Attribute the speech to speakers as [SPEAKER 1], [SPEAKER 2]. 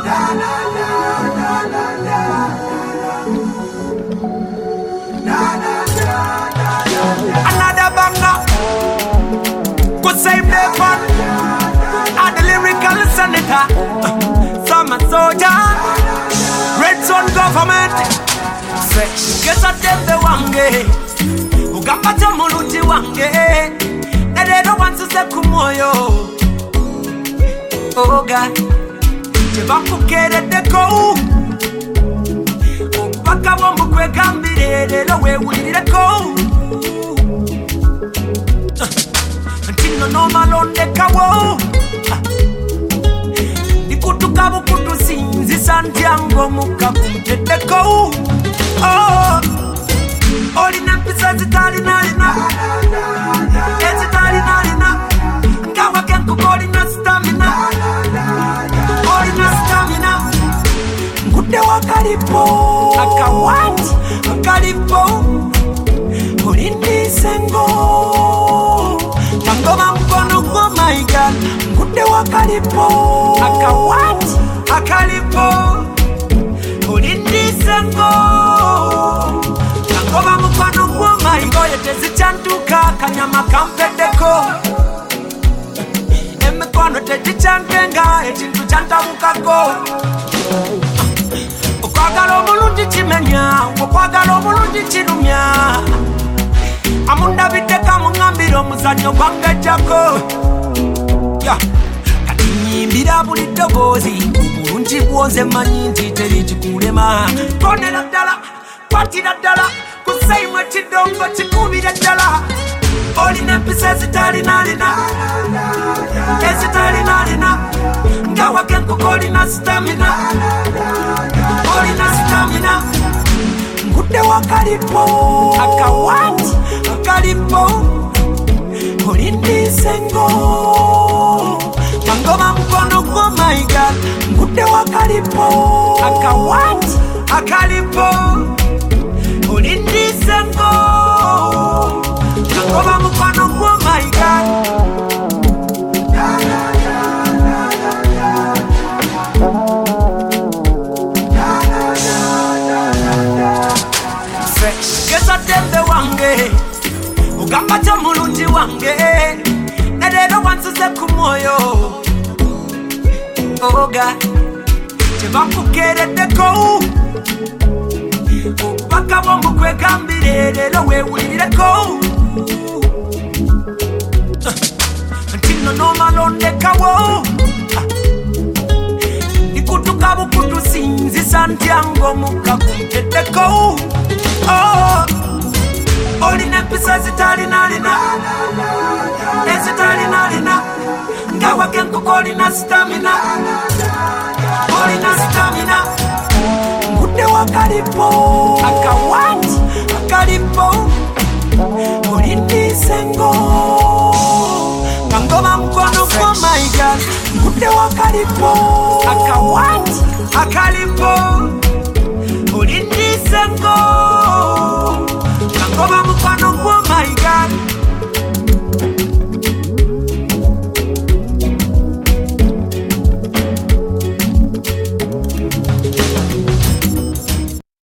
[SPEAKER 1] Another banger could save the fun. And the lyrical senator from a soldier, Red Sun government. Guess I tell the wange Ugambata muluti wange They don't want to say kumoyo. Oh God, Chibaku kere deko Ubaka wambu kwe gambire They way we deko Ntino no malon dekawo Nikutuka bukutu sinzi santiango muka kumte deko. Oh, Oli na pisa zitali nalina Ezitali nalina Ngawa kenku koli na stamina Koli na stamina Ngude wakalipo Akawati wakalipo Oli nisengo Tangoma mkono kwa my God Ngude wakalipo Akawati akalipo Oli nisengo Tangoma mkono kwa my God Yetezi chantuka kanyama kampedeko Emekono teti chankenga Echintu chanta mukako Ukwagalo mulundi chimenya Ukwagalo mulundi chinumya Amunda viteka mungambiro muzanyo kwange chako Katinyimbira buli dogozi Bulungi bwonze manyi nti teri chikulema Konera ddala, kwatira ddala Kusaimwe chidongo chikubira ddala Olina empisa ezitali nalina Ezitali nalina Ngawa kenkuko olina stamina Olina stamina Ngude wakalipo Akawati akalipo Olindi sengo Tangoma mkono kwa my God Ngude wakalipo Akawati akalipo Olindi sengo Tangoma mkono kwa my God. Guess I tell the wange Ugambata mulundi wange They don't want to say kumoyo. Oh God, Chibaku kere deko Ubaka wambu kwe gambire They way we deko Ntino no malon dekawo Nikutuka bukutu sinzi santiango muka kumte deko. Oh, olina pisa zitali nalina Ezitali nalina Ngawa kenkuko olina stamina Olina stamina Ngude wakalipo Akawati akalipo Olindi sengo Tangoma mkono kwa my God Ngude wakalipo Akawati akalipo Olindi sengo